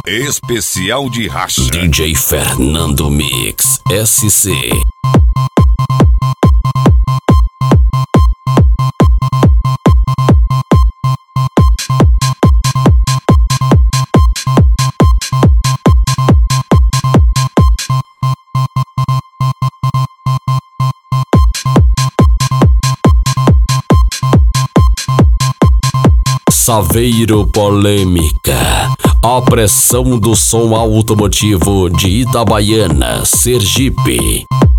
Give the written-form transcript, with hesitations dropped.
Especial de racha. DJ Fernando Mix SC. Saveiro Polêmica, a pressão do som automotivo de Itabaiana, Sergipe.